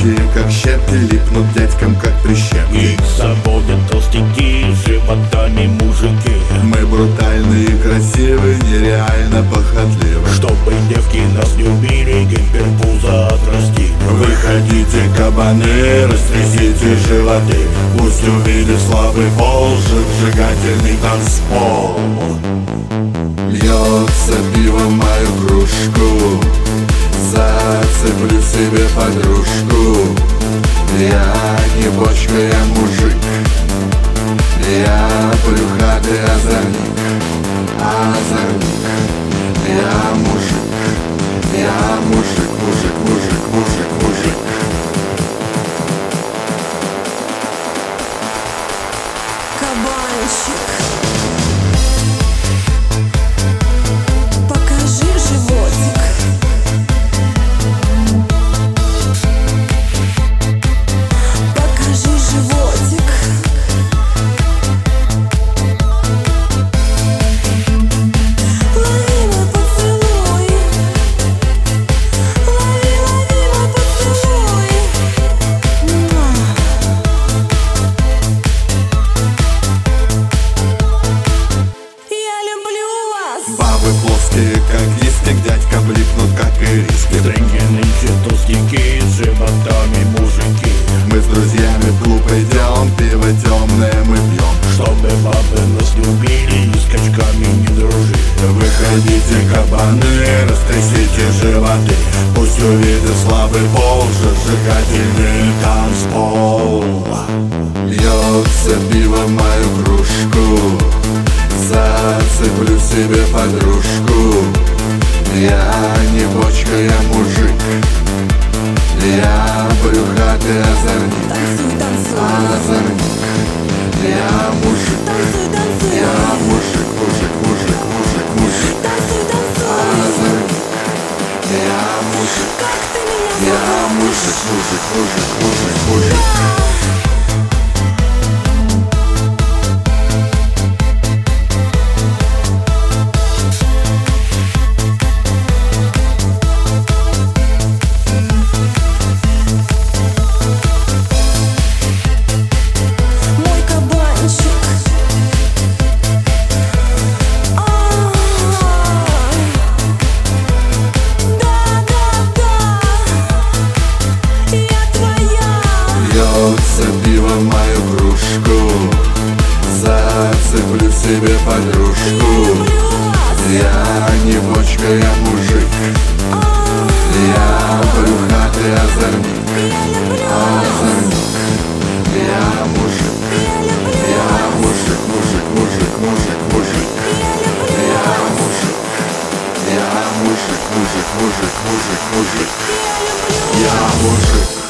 плоские, как щепки, липнут дядькам, как прищепки. Их заводят толстяки, животами мужики. Мы брутальны и красивы, нереально похотливы. Чтобы девки нас не убили, гиперпузо отрастили. Выходите, кабаны, растрясите животы. Пусть увидит слабый пол, зажигательный танцпол. Льется пиво в мою кружку, зацеплю себе подружку. Я не бочка, я мужик, я брюхатый озорник. Озорник, я мужик, я мужик, мужик, мужик, мужик, мужик. Кабанчик, покажи животик. Покажи животик. Лови мой поцелуй. Лови, лови мой поцелуй. Я люблю вас. Бабы плоские, как листик, дядькам липнут, как ириски. Дрынги нынче толстяки, с животами мужики. Мы с друзьями в клуб идем, пиво темное мы пьем. Чтобы бабы нас не убили и скачками не дружили. Выходите, кабаны, растрясите животы. Пусть увидит слабый пол, зажигательный танцпол. Льется пиво в мою кружку, зацеплю себе подружку. Я не бочка, я мужик, я брюхатый озорник. Танцуй, танцуй. Озорник, я мужик, Танцуй, танцуй. я мужик, мужик, мужик, мужик, мужик. Танцуй, танцуй. Озорник, я мужик, Как ты меня я зовешь? мужик, мужик, мужик, мужик, мужик. Мой кабанчик. Да, да, да. Я твоя. Льется пиво в мою кружку, зацеплю себе подружку. Люблю вас. Я не бочка, я мужик, я брюхатый озорник. Озорник, я мужик, я мужик, мужик, мужик, мужик, мужик. Я мужик, я мужик, мужик, мужик, мужик, мужик. Я мужик.